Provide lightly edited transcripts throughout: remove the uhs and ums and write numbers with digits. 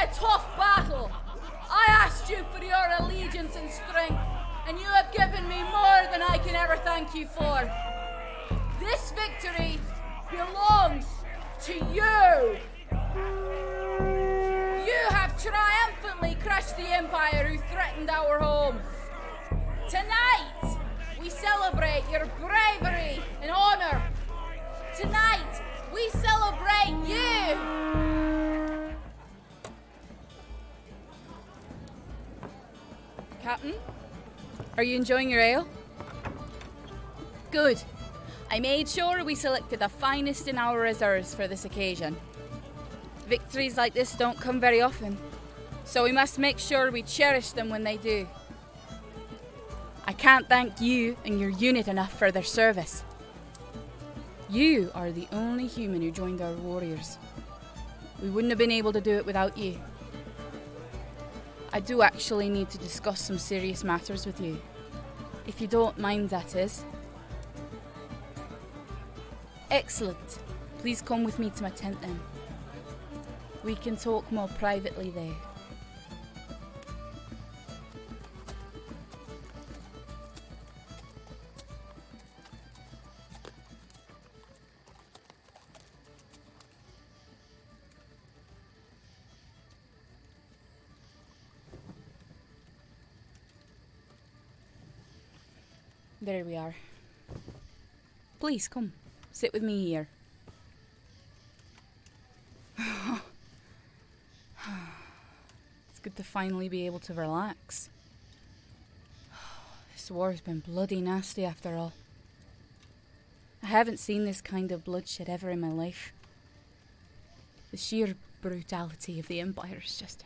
a tough battle. I asked you for your allegiance and strength, and you have given me more than I can ever thank you for. This victory belongs to you. You have triumphantly crushed the Empire who threatened our home. Tonight, we celebrate your bravery and honor. Tonight, we celebrate you. Captain, are you enjoying your ale? Good. I made sure we selected the finest in our reserves for this occasion. Victories like this don't come very often, so we must make sure we cherish them when they do. I can't thank you and your unit enough for their service. You are the only human who joined our warriors. We wouldn't have been able to do it without you. I do actually need to discuss some serious matters with you. If you don't mind, that is. Excellent. Please come with me to my tent then. We can talk more privately there. There we are. Please, come. Sit with me here. It's good to finally be able to relax. This war's been bloody nasty after all. I haven't seen this kind of bloodshed ever in my life. The sheer brutality of the Empire is just...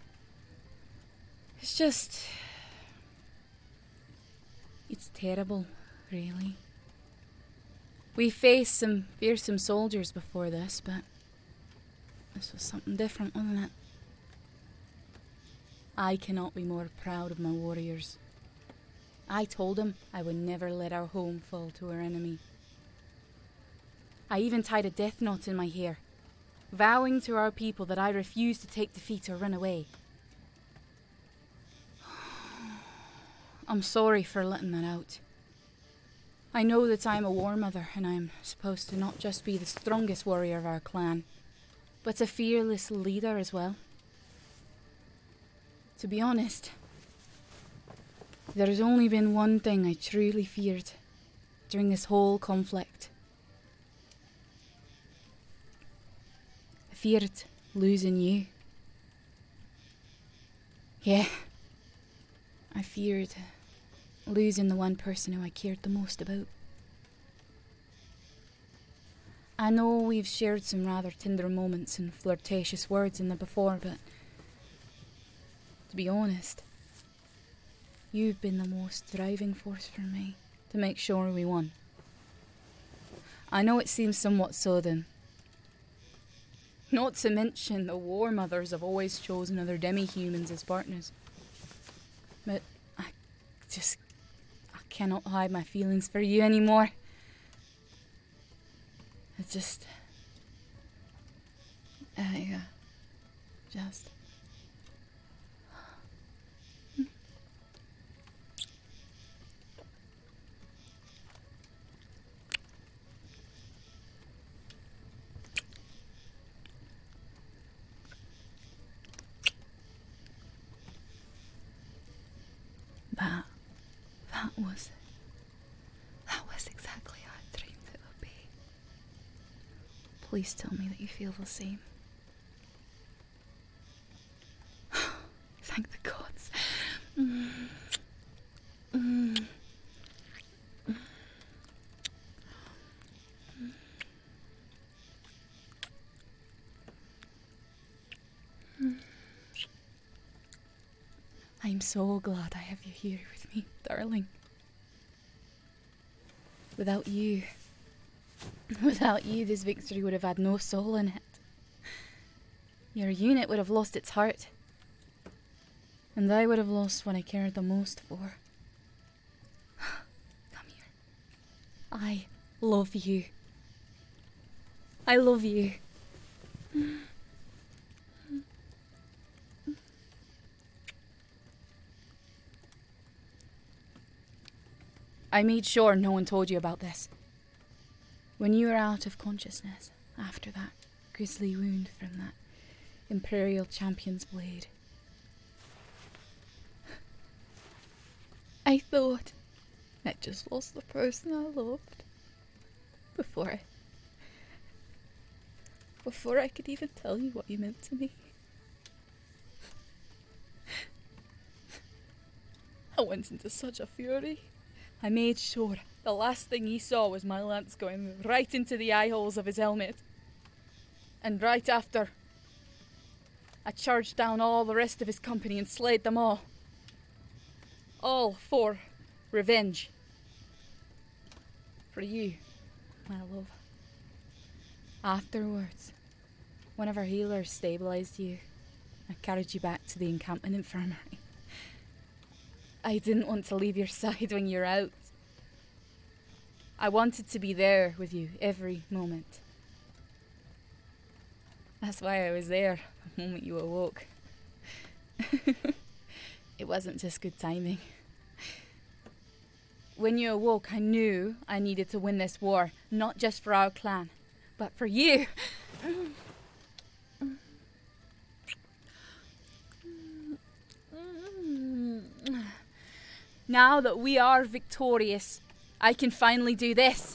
It's terrible, really. We faced some fearsome soldiers before this, but this was something different, wasn't it? I cannot be more proud of my warriors. I told them I would never let our home fall to our enemy. I even tied a death knot in my hair, vowing to our people that I refused to take defeat or run away. I'm sorry for letting that out. I know that I'm a war mother and I'm supposed to not just be the strongest warrior of our clan, but a fearless leader as well. To be honest, there's only been one thing I truly feared during this whole conflict. I feared losing you. Yeah, I feared losing the one person who I cared the most about. I know we've shared some rather tender moments and flirtatious words in the before, but to be honest, you've been the most driving force for me to make sure we won. I know it seems somewhat sudden. Not to mention the war mothers have always chosen other demi-humans as partners. But I cannot hide my feelings for you anymore. It's just... That was exactly how I dreamed it would be. Please tell me that you feel the same. Thank the gods. I'm so glad I have you here with me, darling. Without you, this victory would have had no soul in it. Your unit would have lost its heart. And I would have lost what I cared the most for. Come here. I love you. I love you. I made sure no one told you about this. When you were out of consciousness, after that grisly wound from that Imperial Champion's blade, I thought I just lost the person I loved before I could even tell you what you meant to me. I went into such a fury. I made sure the last thing he saw was my lance going right into the eye holes of his helmet. And right after, I charged down all the rest of his company and slayed them all. All for revenge. For you, my love. Afterwards, one of our healers stabilized you. I carried you back to the encampment infirmary. I didn't want to leave your side when you're out. I wanted to be there with you every moment. That's why I was there the moment you awoke. It wasn't just good timing. When you awoke, I knew I needed to win this war, not just for our clan, but for you. Now that we are victorious, I can finally do this.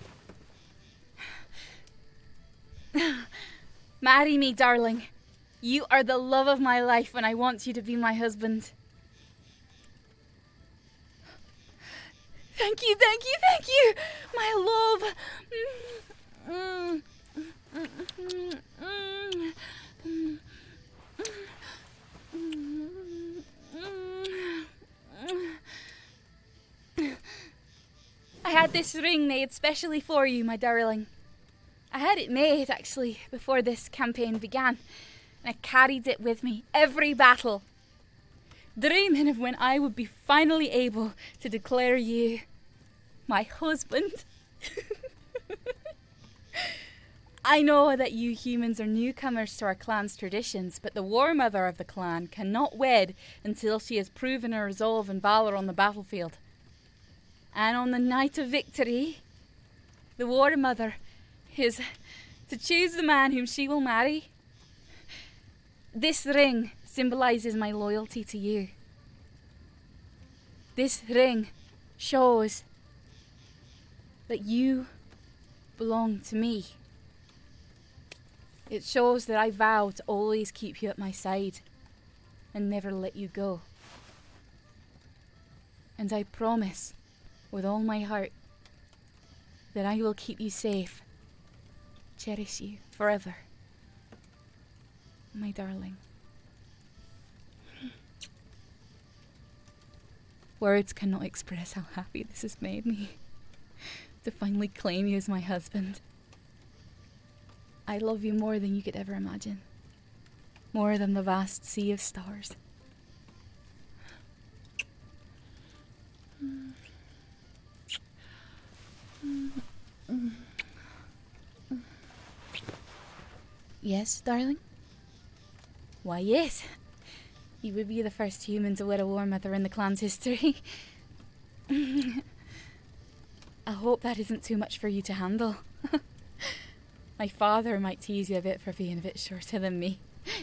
Marry me, darling. You are the love of my life and I want you to be my husband. Thank you, my love. I had this ring made specially for you, my darling. I had it made, actually, before this campaign began, and I carried it with me every battle, dreaming of when I would be finally able to declare you my husband. I know that you humans are newcomers to our clan's traditions, but the War Mother of the clan cannot wed until she has proven her resolve and valor on the battlefield. And on the night of victory, the War Mother is to choose the man whom she will marry. This ring symbolizes my loyalty to you. This ring shows that you belong to me. It shows that I vow to always keep you at my side and never let you go. And I promise, with all my heart, that I will keep you safe, cherish you forever, my darling. Words cannot express how happy this has made me, to finally claim you as my husband. I love you more than you could ever imagine, more than the vast sea of stars. Yes, darling? Why, yes. You would be the first human to wed a War Mother in the clan's history. I hope that isn't too much for you to handle. My father might tease you a bit for being a bit shorter than me.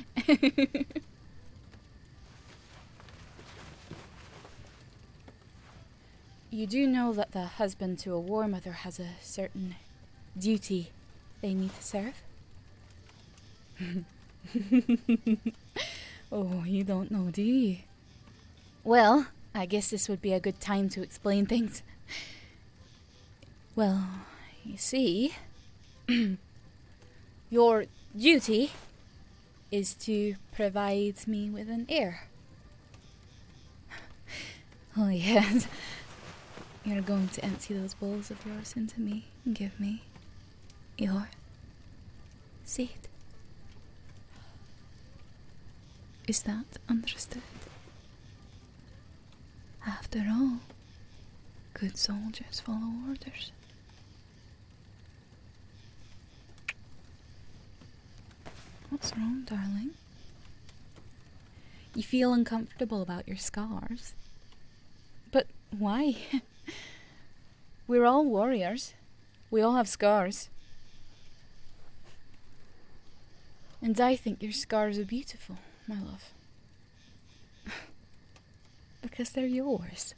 You do know that the husband to a War Mother has a certain duty they need to serve? Oh, you don't know, do you? Well, I guess this would be a good time to explain things. Well, you see, your duty is to provide me with an heir. Oh yes, you're going to empty those bowls of yours into me and give me your seed. Is that understood? After all, good soldiers follow orders. What's wrong, darling? You feel uncomfortable about your scars? But why? We're all warriors. We all have scars. And I think your scars are beautiful, my love. Because they're yours.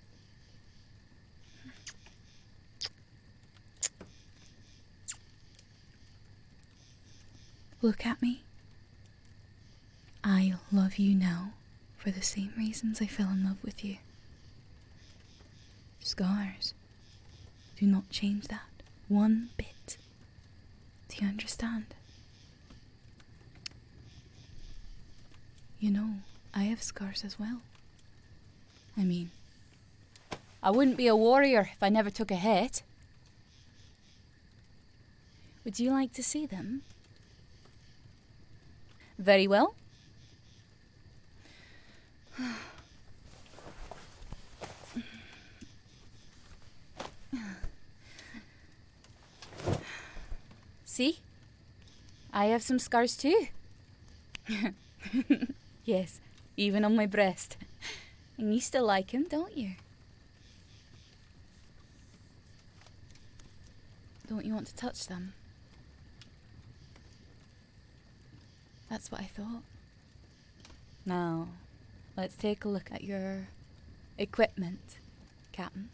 Look at me. I love you now for the same reasons I fell in love with you. Scars do not change that one bit. Do you understand? You know, I have scars as well. I mean, I wouldn't be a warrior if I never took a hit. Would you like to see them? Very well. See? I have some scars too. Yes, even on my breast. And you still like him, don't you? Don't you want to touch them? That's what I thought. Now, let's take a look at your equipment, Captain.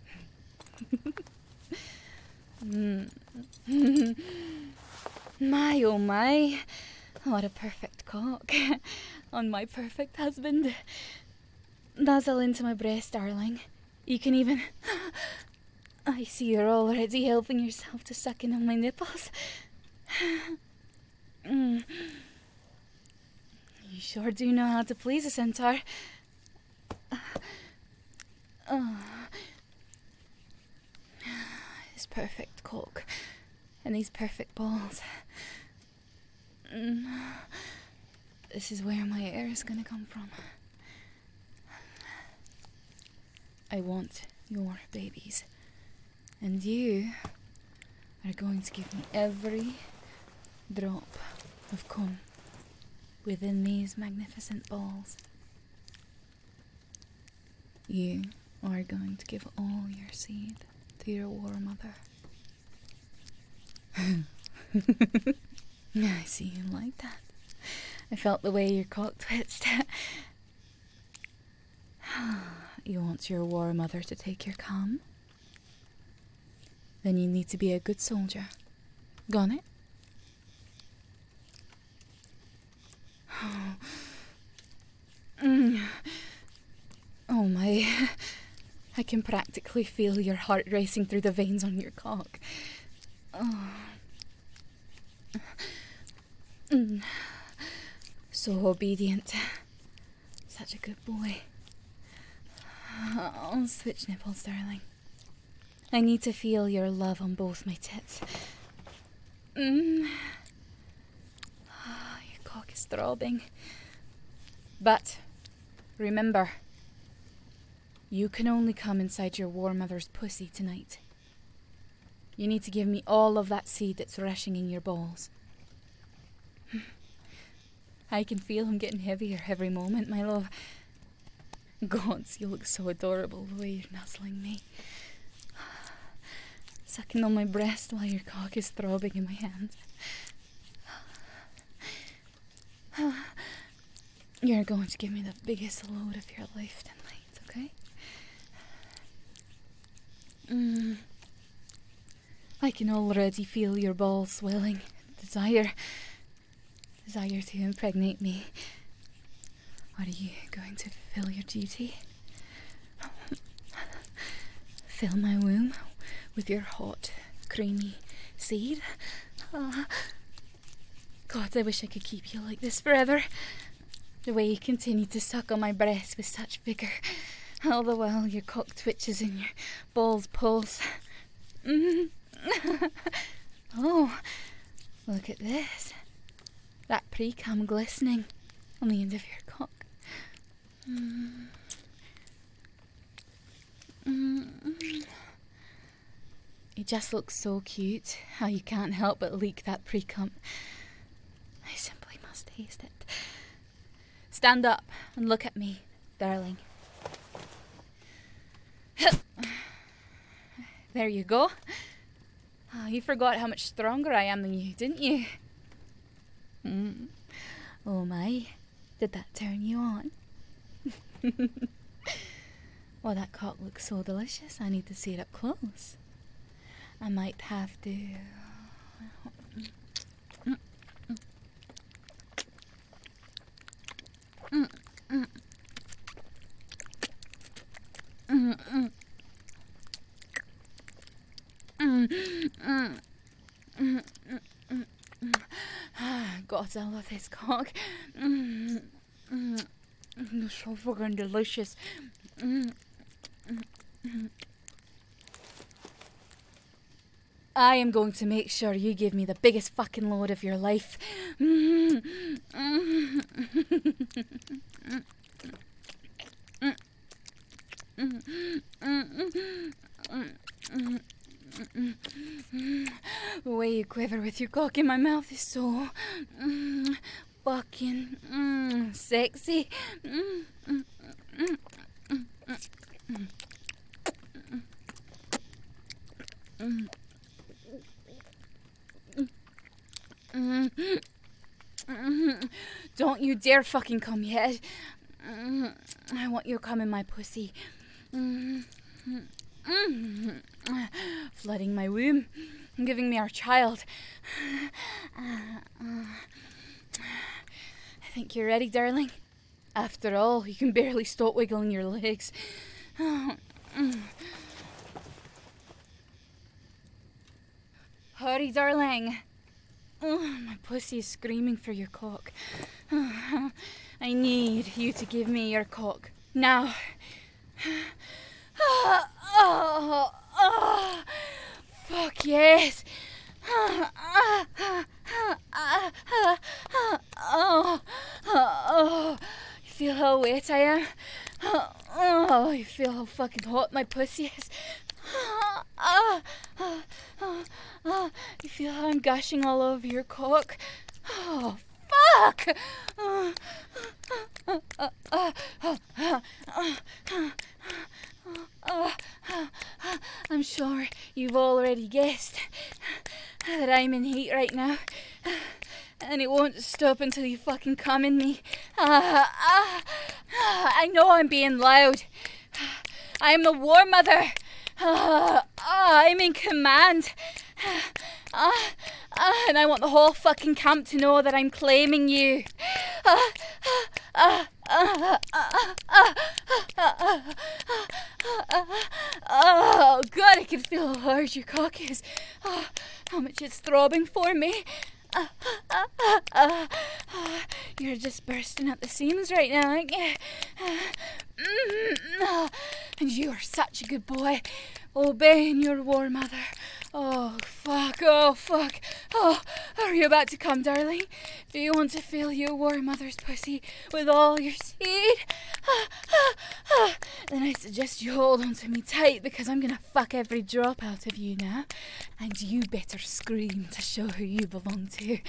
My oh my, what a perfect cock on my perfect husband. Nuzzle into my breast, darling. You can even... I see you're already helping yourself to sucking on my nipples. You sure do know how to please a centaur. His perfect cock and these perfect balls. This is where my air is gonna come from. I want your babies, and you are going to give me every drop of cum within these magnificent balls. You are going to give all your seed to your war mother. I see you like that. I felt the way your cock twitched. You want your war mother to take your cum? Then you need to be a good soldier. Got it? Oh my. I can practically feel your heart racing through the veins on your cock. Oh. So obedient. Such a good boy. I'll switch nipples, darling. I need to feel your love on both my tits. Your cock is throbbing. But remember, you can only come inside your war mother's pussy tonight. You need to give me all of that seed that's rushing in your balls. I can feel him getting heavier every moment, my love. Gods, you look so adorable the way you're nuzzling me. Sucking on my breast while your cock is throbbing in my hands. You're going to give me the biggest load of your life tonight, okay? I can already feel your balls swelling. Desire to impregnate me. Are you going to fulfill your duty? Fill my womb with your hot, creamy seed? God, I wish I could keep you like this forever. The way you continue to suck on my breast with such vigour, all the while your cock twitches and your balls pulse. Oh, look at this. That pre-cum glistening on the end of your cock. It just looks so cute how you can't help but leak that pre-cum. I simply must taste it. Stand up and look at me, darling. There you go. Oh, you forgot how much stronger I am than you, didn't you? Oh my, did that turn you on? Well, that cock looks so delicious, I need to see it up close. I might have to... God, I love this cock. It's so fucking delicious. I am going to make sure you give me the biggest fucking load of your life. The way you quiver with your cock in my mouth is so fucking sexy. Don't you dare fucking come yet. I want you to come in my pussy. Flooding my womb, giving me our child. I think you're ready, darling. After all, you can barely stop wiggling your legs. Hurry, darling. My pussy is screaming for your cock. I need you to give me your cock. Now. Fuck yes. You feel how wet I am? You feel how fucking hot my pussy is? You feel how I'm gushing all over your cock? Oh, fuck! I'm sure you've already guessed that I'm in heat right now, and it won't stop until you fucking come in me. I know I'm being loud. I'm the War Mother. I'm in command. And I want the whole fucking camp to know that I'm claiming you. Oh, God, I can feel how hard your cock is. How much it's throbbing for me. You're just bursting at the seams right now, aren't you? And you are such a good boy, obeying your War Mother. Oh, fuck. Oh, fuck. Oh, are you about to come, darling? Do you want to fill your War Mother's pussy with all your seed? Then I suggest you hold on to me tight, because I'm gonna fuck every drop out of you now. And you better scream to show who you belong to.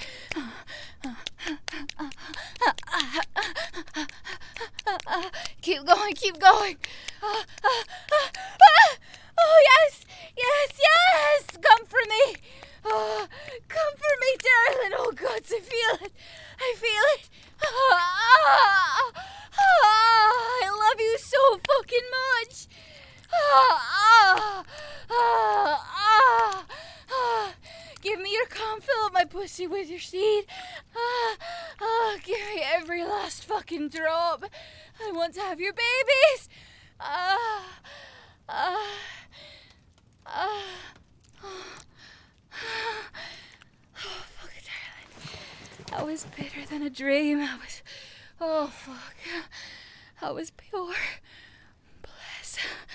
Keep going, keep going. Oh, yes, yes, yes. Come for me. Oh, come for me, darling. Oh, God, to feel it. I feel it. I love you so fucking much. Give me your cum, fill up my pussy with your seed. Give me every last fucking drop. I want to have your babies. Oh, fuck, darling. That was better than a dream. Oh, fuck. That was pure bliss.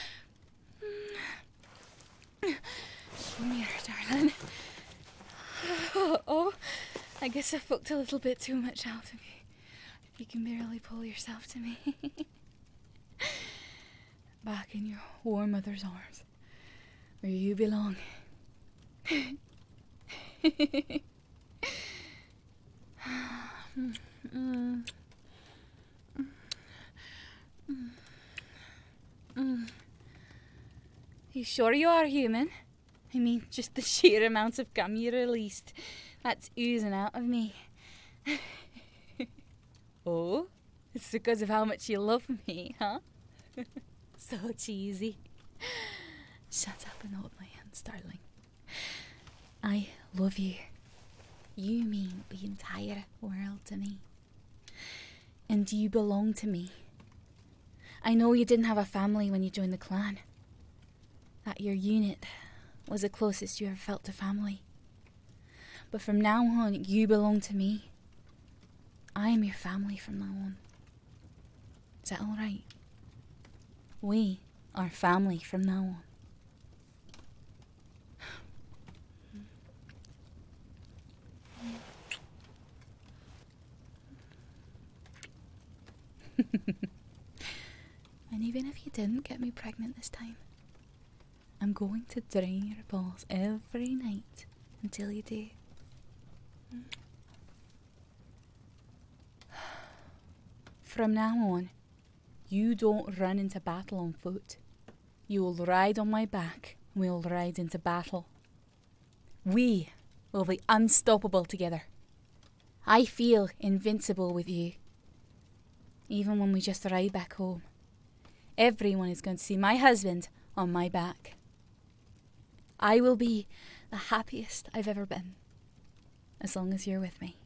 Come here, darling. Oh, I guess I fucked a little bit too much out of you. If you can barely pull yourself to me. Back in your War Mother's arms, where you belong. You sure you are human? I mean, just the sheer amount of gum you released. That's oozing out of me. Oh, it's because of how much you love me, huh? So cheesy. Shut up and hold my hands, darling. I love you. You mean the entire world to me. And you belong to me. I know you didn't have a family when you joined the clan. That your unit was the closest you ever felt to family. But from now on, you belong to me. I am your family from now on. Is that alright? We are family from now on. And even if you didn't get me pregnant this time, I'm going to drain your balls every night until you do. From now on, you don't run into battle on foot. You will ride on my back and we'll ride into battle. We will be unstoppable together. I feel invincible with you. Even when we just ride back home, everyone is going to see my husband on my back. I will be the happiest I've ever been, as long as you're with me.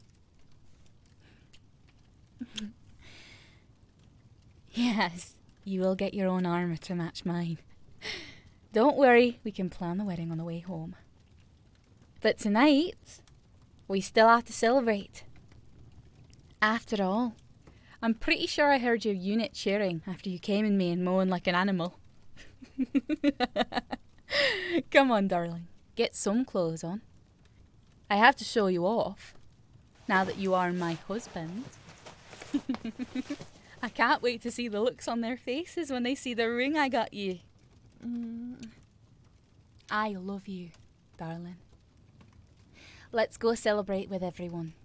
Yes, you will get your own armour to match mine. Don't worry, we can plan the wedding on the way home. But tonight, we still have to celebrate. After all, I'm pretty sure I heard your unit cheering after you came in me and mowing like an animal. Come on, darling, get some clothes on. I have to show you off, now that you are my husband. I can't wait to see the looks on their faces when they see the ring I got you. I love you, darling. Let's go celebrate with everyone.